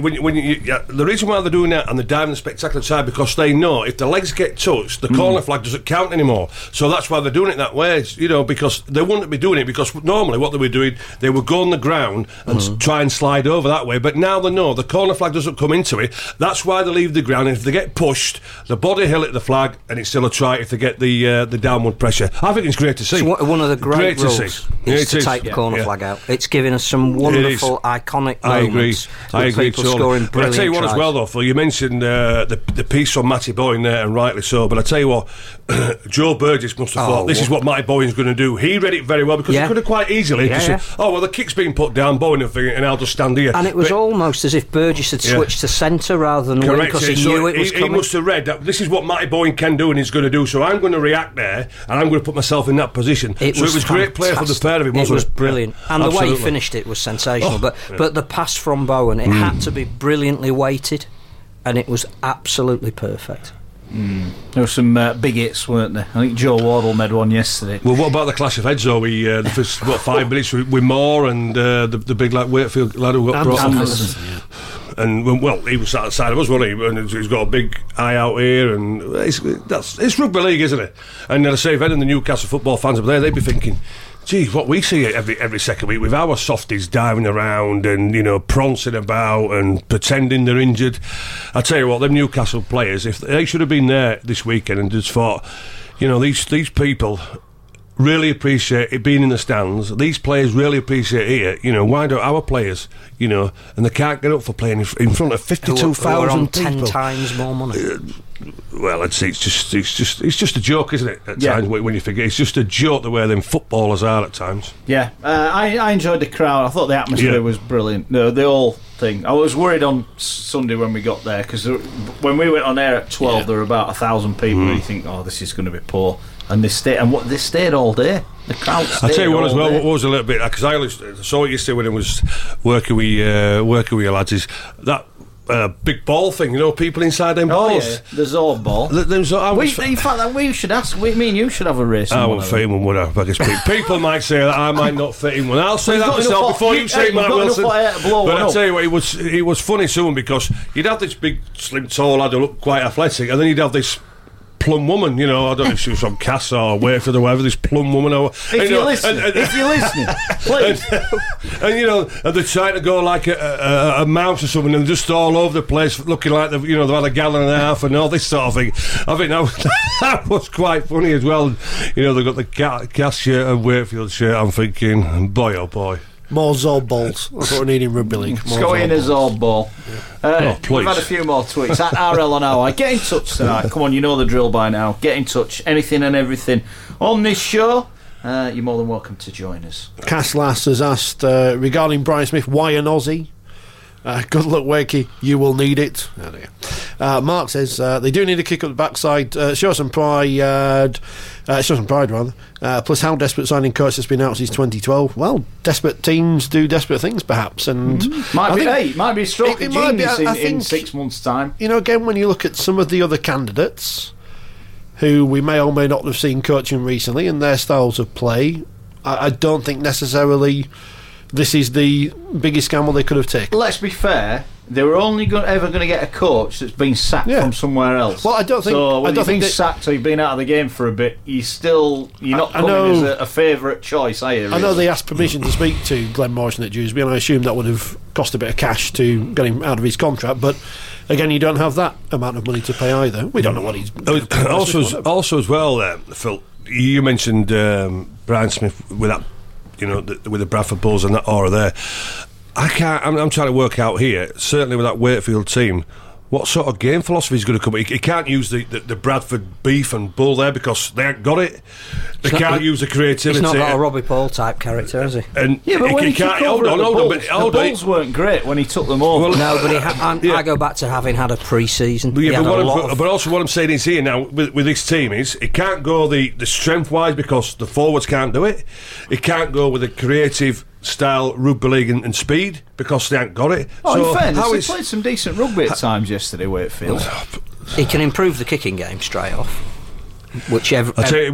The reason why they're doing that and they're diving the spectacular side, because they know if the legs get touched, the corner flag doesn't count anymore. So that's why they're doing it that way. Because they wouldn't be doing it, because normally what they were doing, they would go on the ground and try and slide over that way. But now they know the corner flag doesn't come into it. That's why they leave the ground. And if they get pushed, the body hill at the flag, and it's still a try if they get the downward pressure. I think it's great to see. It's one of the great rules is to take the corner flag out. It's giving us some wonderful, iconic moments. I agree. Scoring but I tell you what, as well, though, Phil, you mentioned the piece from Matty Bowen there, and rightly so. But I tell you what, Joe Burgess must have thought this is what Matty Bowen's going to do. He read it very well, because he could have quite easily just said, "Oh well, the kick's been put down, Bowen, and I'll just stand here." And it was almost as if Burgess had switched to centre rather than wing, because he knew it was coming. He must have read that this is what Matty Bowen can do and he's going to do, so I'm going to react there and I'm going to put myself in that position. It was great play for the pair of him, wasn't it? It was brilliant, and Absolutely. The way he finished it was sensational. But the pass from Bowen, it had to be brilliantly weighted, and it was absolutely perfect. There were some big hits, weren't there? I think Joe Wardle made one yesterday. Well, what about the clash of heads, though? The first 5 minutes with Moore and the big Wakefield lad who got brought on. And well, he was sat outside of us, wasn't he? And he's got a big eye out here, and it's rugby league, isn't it? And I say, if any of the Newcastle football fans up there, they'd be thinking, gee, what we see every second week with our softies diving around and prancing about and pretending they're injured. I tell you what, them Newcastle players, if they should have been there this weekend and just thought, these people really appreciate it being in the stands. These players really appreciate it. Why don't our players, and they can't get up for playing in front of 52,000 people. 10 times more money. Well, it's just a joke, isn't it? At times when you forget, it's just a joke the way them footballers are at times. Yeah, I enjoyed the crowd. I thought the atmosphere was brilliant. The whole thing. I was worried on Sunday when we got there, because when we went on air at 12, there were about 1,000 people. And you think, oh, this is going to be poor. And they stayed all day. The crowd stayed all day. I'll tell you what as well, what was a little bit, because I saw it yesterday when I was working with your lads, is that big ball thing, people inside them balls. Yeah, the Zorb ball. In fact, we should ask. Me and you should have a race. I won't fit in one, would I? Because people might say that I might not fit in one. I'll say that myself before you say Mark Wilson. But I tell you what, it was funny soon, because you'd have this big, slim, tall lad who looked quite athletic, and then you'd have this plum woman, I don't know if she was from Cass or Wakefield or whatever, this plum woman. If you're listening, please. And they're trying to go like a mouse or something, and just all over the place, looking like they've had a gallon and a half and all this sort of thing. I think that was quite funny as well. They've got the Cass shirt and Wakefield shirt. I'm thinking, boy, oh boy. More Zorb balls. That's what we need in rugby league. Scotty in a Zorb ball. We've had a few more tweets at RL on our. Get in touch tonight. Come on, you know the drill by now. Get in touch. Anything and everything on this show. You're more than welcome to join us. Cass Lass has asked regarding Brian Smith, why an Aussie? Good luck, Wakey. You will need it. Oh dear. Mark says they do need a kick up the backside. Show some pride. Plus, how desperate signing coach has been out since 2012. Well, desperate teams do desperate things, perhaps, and might be a stroke of genius in 6 months' time. Again, when you look at some of the other candidates who we may or may not have seen coaching recently and their styles of play, I don't think necessarily this is the biggest gamble they could have taken. Let's be fair. They were only ever going to get a coach that's been sacked from somewhere else. Well, I don't think. So when you've been sacked or you've been out of the game for a bit, you're not coming as a favourite choice, are you? Really? I know they asked permission to speak to Glenn Morrison at Dewsbury, and I assume that would have cost a bit of cash to get him out of his contract. But again, you don't have that amount of money to pay either. We don't know what he's. Also, as well, Phil, you mentioned Brian Smith with that, with the Bradford Bulls and that aura there. I can't. I'm trying to work out here. Certainly with that Wakefield team, what sort of game philosophy is going to come? He can't use the Bradford beef and bull there because they ain't got it. They can't use the creativity. He's not got a Robbie Paul type character, has he? And but when he can't. Hold on. The Bulls weren't great when he took them over. Well, no, but I go back to having had a pre-season. But also what I'm saying is here now with this team is it can't go the strength wise because the forwards can't do it. It can't go with the creative style rugby league and speed because they ain't got it. In fairness, he played some decent rugby at times yesterday, Wakefield. He can improve the kicking game straight off. Whichever. I'll tell you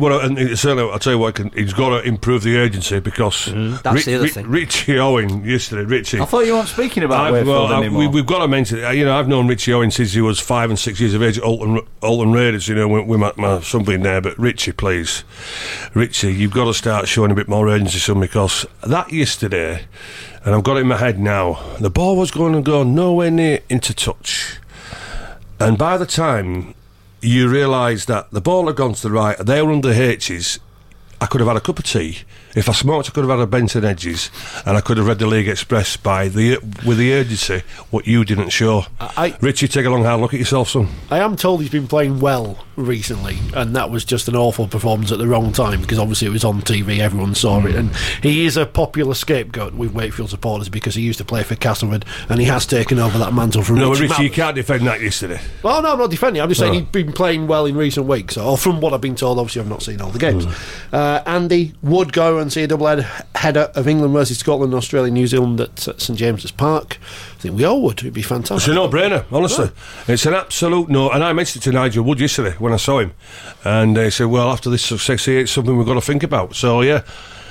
what, he's got to improve the urgency because that's the other thing. Richie Owen yesterday. I thought you weren't speaking about Wakefield anymore. We've got to mention it. I've known Richie Owen since he was 5 and 6 years of age at Alton Raiders, with my son being there. But Richie, please, you've got to start showing a bit more urgency, son, because that yesterday, and I've got it in my head now, the ball was going to go nowhere near into touch, and by the time you realise that the ball had gone to the right, they were under H's. I could have had a cup of tea. If I smoked, I could have had a Benton Edges, and I could have read the League Express with the urgency what you didn't show. Richie, take a long hard look at yourself, son. I am told he's been playing well recently, and that was just an awful performance at the wrong time because obviously it was on TV, everyone saw it, and he is a popular scapegoat with Wakefield supporters because he used to play for Castleford and he has taken over that mantle from Richie, you can't defend that yesterday. Well, no, I'm not defending. I'm just saying he's been playing well in recent weeks, or from what I've been told. Obviously I've not seen all the games. Andy would go and see a double header of England versus Scotland and Australia New Zealand at St James's Park. I think we all would. It'd be fantastic. It's a no-brainer, honestly. It's an absolute no. And I mentioned it to Nigel Wood yesterday when I saw him, and he said, well, after this success here, it's something we've got to think about. So yeah,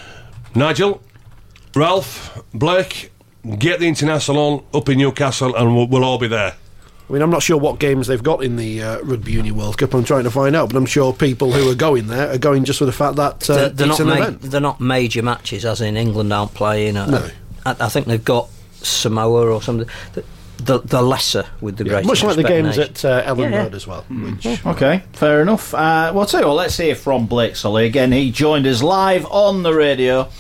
Nigel, Ralph, Blake, get the international on up in Newcastle and we'll all be there. I mean, I'm not sure what games they've got in the Rugby Union World Cup. I'm trying to find out, but I'm sure people who are going there are going just for the fact that it's an event. They're not major matches, as in England aren't playing. No. I think they've got Samoa or something. The lesser with the greatest much like the games nation. at Ellen Road as well. Okay, fair enough. Well, I'll tell you what, let's hear from Blake Solly again. He joined us live on the radio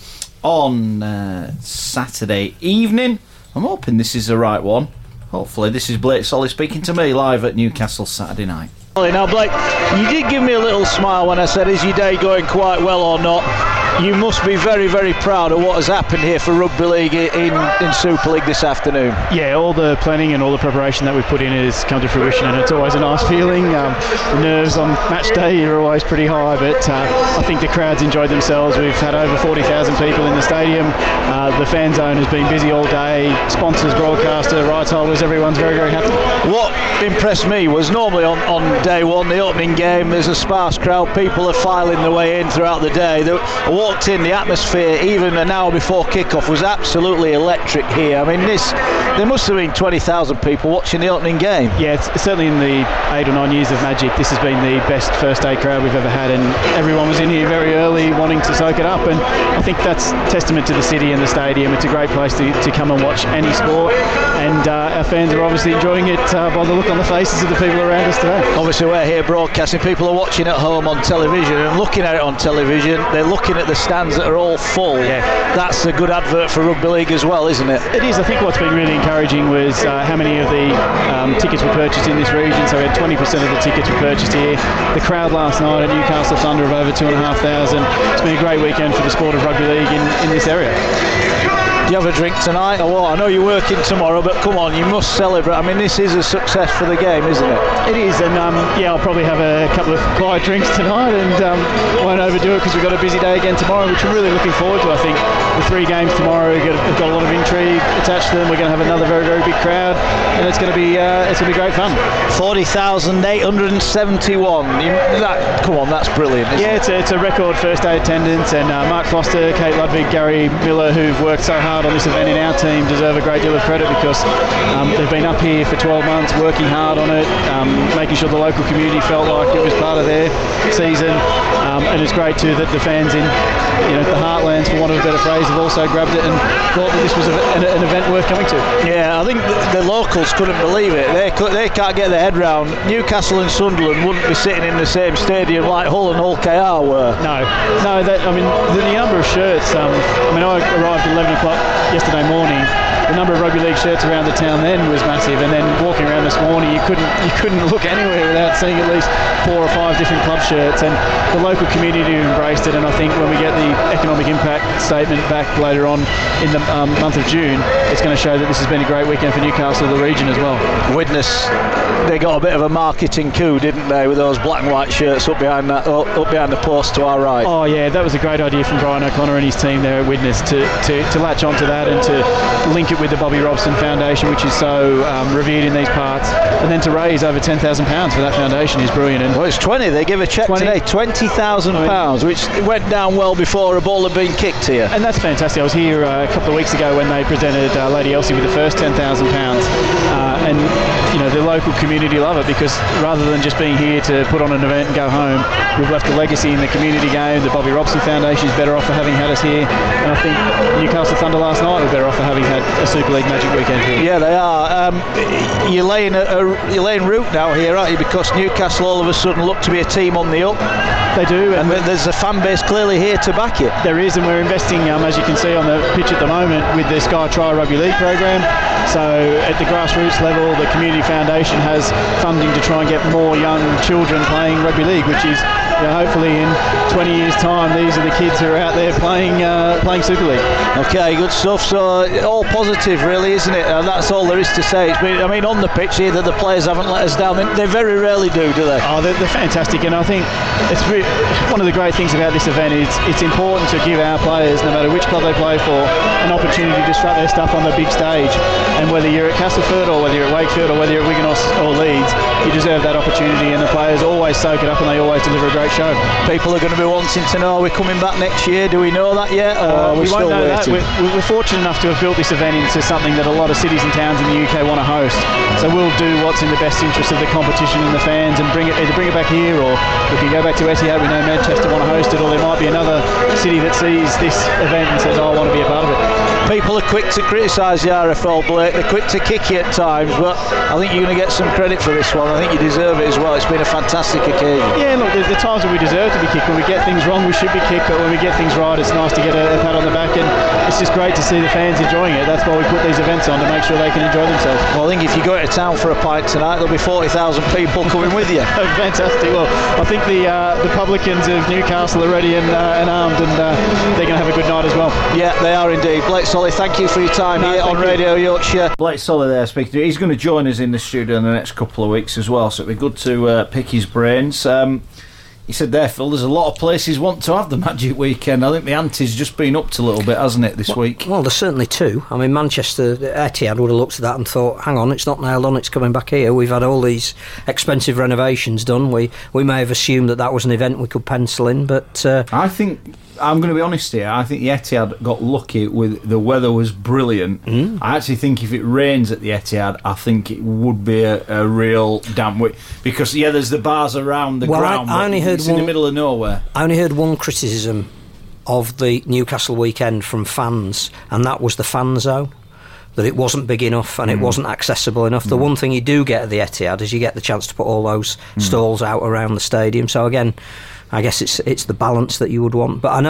on Saturday evening. I'm hoping this is the right one. Hopefully this is Blake Solly speaking to me live at Newcastle Saturday night. Now, Blake, you did give me a little smile when I said, is your day going quite well or not? You must be very, very proud of what has happened here for Rugby League in Super League this afternoon. Yeah, all the planning and all the preparation that we've put in has come to fruition, and it's always a nice feeling. The nerves on match day are always pretty high, but I think the crowds enjoyed themselves. We've had over 40,000 people in the stadium. The fan zone has been busy all day. Sponsors, broadcaster, rights holders, everyone's very, very happy. What impressed me was normally on day one, the opening game, there's a sparse crowd. People are filing their way in throughout the day. I walked in, the atmosphere, even an hour before kick-off, was absolutely electric here. I mean, there must have been 20,000 people watching the opening game. Yeah, it's certainly in the 8 or 9 years of Magic, this has been the best first day crowd we've ever had, and everyone was in here very early wanting to soak it up, and I think that's testament to the city and the stadium. It's a great place to come and watch any sport, and our fans are obviously enjoying it by the look on the faces of the people around us today. Obviously we're here broadcasting, people are watching at home on television and looking at it on television, they're looking at the stands that are all full. Yeah. That's a good advert for Rugby League as well, isn't it? It is. I think what's been really encouraging was how many of the tickets were purchased in this region. So we had 20% of the tickets were purchased here. The crowd last night at Newcastle Thunder of over 2,500. It's been a great weekend for the sport of rugby league in this area. Do you have a drink tonight or what? I know you're working tomorrow, but come on, you must celebrate. I mean, this is a success for the game, isn't it? It is, and I'll probably have a couple of quiet drinks tonight and won't overdo it because we've got a busy day again tomorrow, which we're really looking forward to. I think the 3 games tomorrow have got a lot of intrigue attached to them. We're going to have another very, very big crowd, and it's going to be great fun. 40,871. Come on, that's brilliant. It's a record first day attendance, and Mark Foster, Kate Ludwig, Gary Miller, who've worked so hard on this event in our team, deserve a great deal of credit because they've been up here for 12 months working hard on it, making sure the local community felt like it was part of their season, and it's great too that the fans in the heartlands, for want of a better phrase, have also grabbed it and thought that this was an event worth coming to. Yeah, I think the locals couldn't believe it. They can't get their head round. Newcastle and Sunderland wouldn't be sitting in the same stadium like Hull and Hull KR were. No. The number of shirts. I arrived at 11 o'clock yesterday morning. The number of rugby league shirts around the town then was massive, and then walking around this morning, you couldn't look anywhere without seeing at least 4 or 5 different club shirts, and the local community embraced it. And I think when we get the economic impact statement back later on in the month of June, it's going to show that this has been a great weekend for Newcastle, the region as well. Widnes, they got a bit of a marketing coup, didn't they, with those black and white shirts up behind the post to our right? Oh yeah, that was a great idea from Brian O'Connor and his team there at Widnes to latch onto that and to link it with the Bobby Robson Foundation, which is so revered in these parts, and then to raise over £10,000 for that foundation is brilliant. And it's 20. They give a cheque today, £20,000, which went down well before a ball had been kicked here. And that's fantastic. I was here a couple of weeks ago when they presented Lady Elsie with the first £10,000, and the local community love it because rather than just being here to put on an event and go home, we've left a legacy in the community game. The Bobby Robson Foundation is better off for having had us here, and I think Newcastle Thunder last night were better off for having had a Super League Magic weekend here. Yeah, they are. You're laying route now here, aren't you? Because Newcastle all of a sudden look to be a team on the up. They do, and there's a fan base clearly here to back it. There is, and we're investing, as you can see on the pitch at the moment, with the Sky Tri Rugby League program. So at the grassroots level, the Community Foundation has funding to try and get more young children playing rugby league, which is hopefully in 20 years' time, these are the kids who are out there playing Super League. Okay, good stuff. So all positive, really, isn't it? That's all there is to say. On the pitch here, that the players haven't let us down. They very rarely do they? Oh, they're fantastic, and I think it's one of the great things about this event is it's important to give our players, no matter which club they play for, an opportunity to strut their stuff on the big stage. And whether you're at Castleford or whether you're at Wakefield or whether you're at Wiganos or Leeds, you deserve that opportunity, and the players always soak it up and they always deliver a great show. People are going to be wanting to know, are we coming back next year? Do we know that yet? We won't know that. We're fortunate enough to have built this event into something that a lot of cities and towns in the UK want to host. So we'll do what's in the best interest of the competition and the fans and either bring it back here, or we can go back to Etihad. We know Manchester want to host it, or there might be another city that sees this event and says, I want to be a part of it. People are quick to criticise the RFL, Blake. They're quick to kick you at times, but I think you're going to get some credit for this one. I think you deserve it as well. It's been a fantastic occasion. Yeah, look, the times that we deserve to be kicked. When we get things wrong, we should be kicked, but when we get things right, it's nice to get a pat on the back, and it's just great to see the fans enjoying it. That's why we put these events on, to make sure they can enjoy themselves. Well, I think if you go to town for a pint tonight, there'll be 40,000 people coming with you. Fantastic. Well, I think the publicans of Newcastle are ready and armed, and they're going to have a good night as well. Yeah, they are indeed. Blake Solly, thank you for your time here on Radio Yorkshire. Blake Solly there speaking to you. He's going to join us in the studio in the next couple of weeks as well, so it'll be good to pick his brains. He said there, Phil, there's a lot of places want to have the Magic Weekend. I think the ante's just been upped a little bit, hasn't it, this week? Well, there's certainly two. I mean, Manchester, Etihad would have looked at that and thought, hang on, it's not nailed on, it's coming back here. We've had all these expensive renovations done. We may have assumed that was an event we could pencil in, but... I think... I'm going to be honest here. I think the Etihad got lucky with the weather was brilliant. I actually think if it rains at the Etihad, I think it would be a real damp week because there's the bars around the ground. I only heard it's in the middle of nowhere. I only heard one criticism of the Newcastle weekend from fans, and that was the fan zone. That it wasn't big enough and it wasn't accessible enough. The one thing you do get at the Etihad is you get the chance to put all those stalls out around the stadium. So again, I guess it's the balance that you would want. But I know that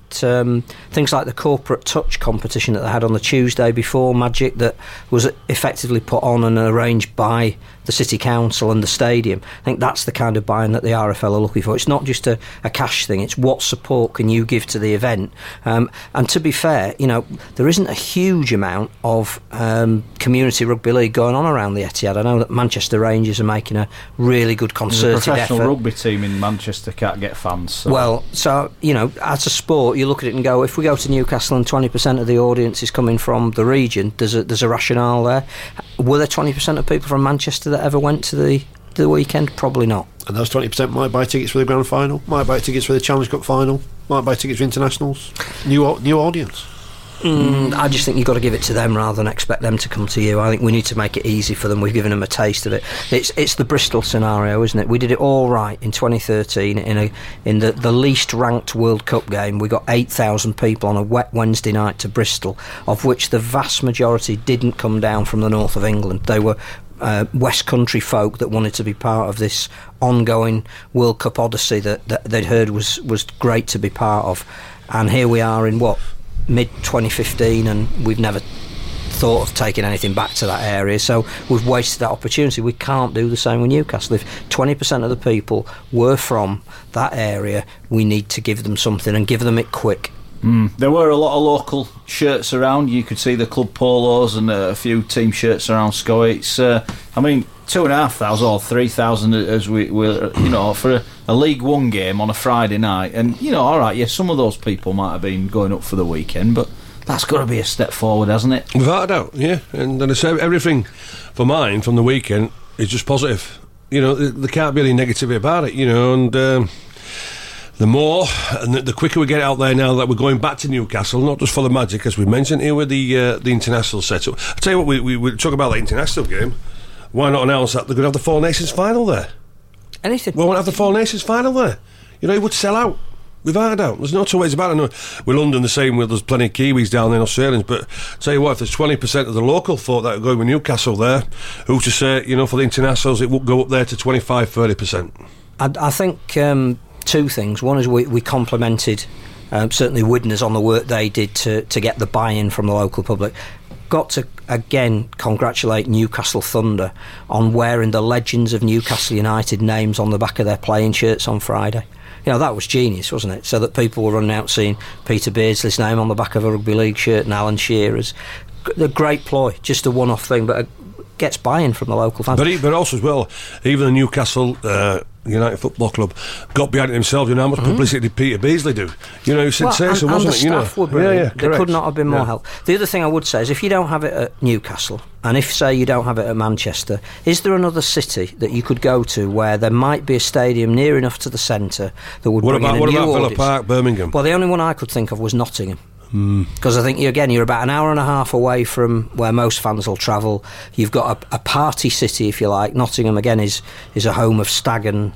things like the corporate touch competition that they had on the Tuesday before Magic, that was effectively put on and arranged by the City Council and the stadium. I think that's the kind of buy-in that the RFL are looking for. It's not just a cash thing, it's what support can you give to the event. And to be fair, there isn't a huge amount of community rugby league going on around the Etihad. I know that Manchester Rangers are making a really good concerted effort. The professional rugby team in Manchester can't get fans. So. Well, as a sport, you look at it and go, if we go to Newcastle and 20% of the audience is coming from the region, there's a rationale there. Were there 20% of people from Manchester that ever went to the weekend? Probably not. And those 20% might buy tickets for the grand final, might buy tickets for the Challenge Cup final, might buy tickets for internationals. New audience. I just think you've got to give it to them rather than expect them to come to you. I think we need to make it easy for them. We've given them a taste of it. It's the Bristol scenario, isn't it? We did it all right in 2013 in the least ranked World Cup game. We got 8,000 people on a wet Wednesday night to Bristol, of which the vast majority didn't come down from the north of England. They were West Country folk that wanted to be part of this ongoing World Cup odyssey that they'd heard was great to be part of. And here we are in mid-2015, and we've never thought of taking anything back to that area, so we've wasted that opportunity. We can't do the same with Newcastle. If 20% of the people were from that area, we need to give them something and give them it quick. There were a lot of local shirts around. You could see the club polos and a few team shirts around Scoy. It's 2,500 or 3,000 as we for a League One game on a Friday night, and some of those people might have been going up for the weekend, but that's got to be a step forward, hasn't it? Without a doubt, yeah. And then I say everything for mine from the weekend is just positive. There can't be any negativity about it. And the more and the quicker we get out there now that we're going back to Newcastle, not just for the Magic, as we mentioned here with the international setup. I tell you what, we talk about the international game. Why not announce that they're going to have the Four Nations final there? Anything. We won't have the Four Nations final there. It would sell out, without a doubt. There's no two ways about it. I know with London the same, there's plenty of Kiwis down there, Australians, but tell you what, if there's 20% of the local folk that are going with Newcastle there, who's to say, for the internationals, it would go up there to 25-30%. I think two things. One is we complimented certainly Widnes on the work they did to get the buy-in from the local public. Got to again congratulate Newcastle Thunder on wearing the Legends of Newcastle United names on the back of their playing shirts on Friday. That was genius, wasn't it? So that people were running out seeing Peter Beardsley's name on the back of a rugby league shirt and Alan Shearer's. A great ploy, just a one-off thing, but gets buy-in from the local fans. But also as well, even the Newcastle United Football Club got behind it themselves. How much publicity did Peter Beardsley do? Sensation, wasn't it? And the staff were brilliant. There could not have been more Yeah. help. The other thing I would say is, if you don't have it at Newcastle, and if, say, you don't have it at Manchester, is there another city that you could go to where there might be a stadium near enough to the centre that would bring in a new audience? What about Villa Park, Birmingham? Well, the only one I could think of was Nottingham. Because I think you're about an hour and a half away from where most fans will travel. You've got a party city, if you like. Nottingham again is a home of stag and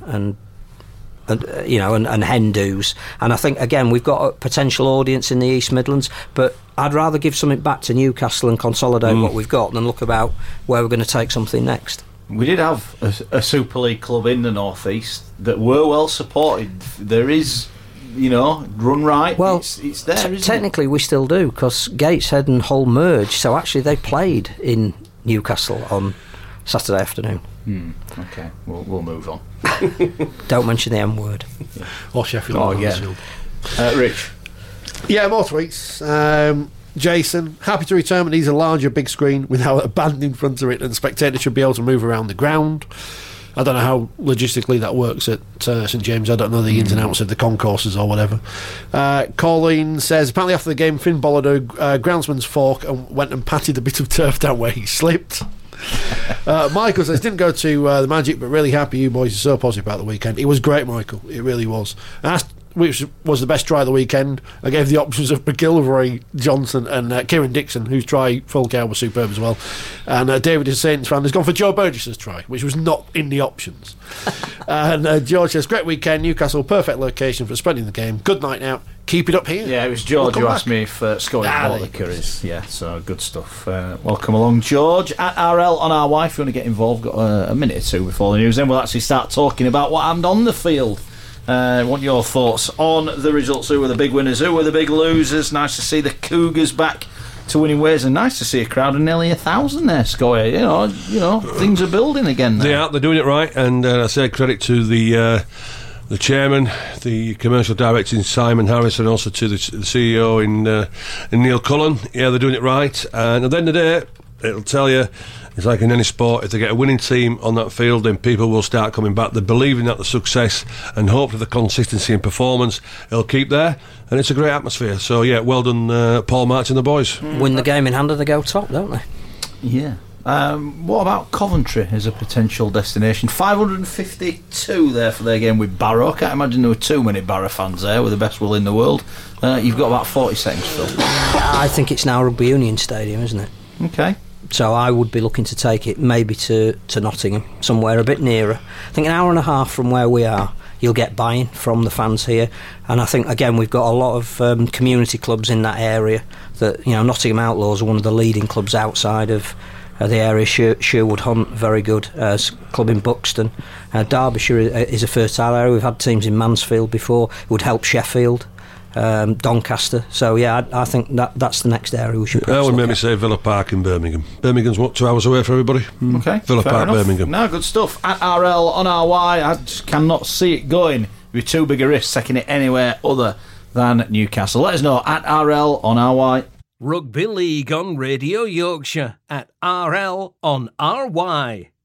hen do's, and I think again we've got a potential audience in the East Midlands, but I'd rather give something back to Newcastle and consolidate what we've got than look about where we're going to take something next. We did have a Super League club in the North East that were well supported. There is run right. Well, it's there, isn't technically we still do, because Gateshead and Hull merged, so actually they played in Newcastle on Saturday afternoon. Okay, we'll move on. Don't mention the M word. Or Sheffield. Rich. Yeah, more tweets. Jason, happy to return, but needs a larger big screen without a band in front of it, and the spectators should be able to move around the ground. I don't know how logistically that works at St James. I don't know the ins and outs of the concourses or whatever. Colleen says, apparently after the game, Finn Bollard a groundsman's fork and went and patted a bit of turf down where he slipped. Michael says, didn't go to the Magic, but really happy you boys are so positive about the weekend. It was great, Michael. It really was. I asked which was the best try of the weekend. I gave the options of McGilvray, Johnson and Kieran Dixon, whose try full count was superb as well. And David is Saints fan has gone for Joe Burgess's try, which was not in the options. And George says, great weekend, Newcastle, perfect location for spending the game. Good night now. Keep it up here. Yeah, it was George who asked me if scoring Waterker is. Yeah, so good stuff. Welcome along, George. At RL on our wife, if you want to get involved, got a minute or two before the news, then we'll actually start talking about what happened on the field Want your thoughts on the results? Who were the big winners? Who were the big losers? Nice to see the Cougars back to winning ways, and nice to see a crowd of nearly 1,000 there, Scoyer. You know, things are building again there. They're doing it right, and I say credit to the chairman, the commercial director in Simon Harris, and also to the CEO in Neil Cullen. Yeah, they're doing it right, and at the end of the day, it'll tell you, it's like in any sport, if they get a winning team on that field, then people will start coming back. They're believing that the success and hopefully the consistency and performance it'll keep there, and it's a great atmosphere. So yeah, well done, Paul March and the boys. Win the game in hand and they go top, don't they? Yeah. What about Coventry as a potential destination? 552 there for their game with Barrow. I can't imagine there were too many Barrow fans there with the best will in the world. You've got about 40 seconds, Phil. I think it's now Rugby Union Stadium, isn't it? Okay. So I would be looking to take it maybe to Nottingham, somewhere a bit nearer. I think an hour and a half from where we are, you'll get buy-in from the fans here. And I think, again, we've got a lot of community clubs in that area. That, you know, Nottingham Outlaws are one of the leading clubs outside of the area. Sherwood Hunt, very good. Club in Buxton. Derbyshire is a fertile area. We've had teams in Mansfield before. It would help Sheffield. Doncaster. So yeah, I think that's the next area we should. That would make me say Villa Park in Birmingham. Birmingham's what, 2 hours away for everybody? Okay, Villa Park, enough. Birmingham. No, good stuff. At RL on RY, I just cannot see it going. It'd be too big a risk taking it anywhere other than Newcastle. Let us know at RL on RY. Rugby League on Radio Yorkshire at RL on RY.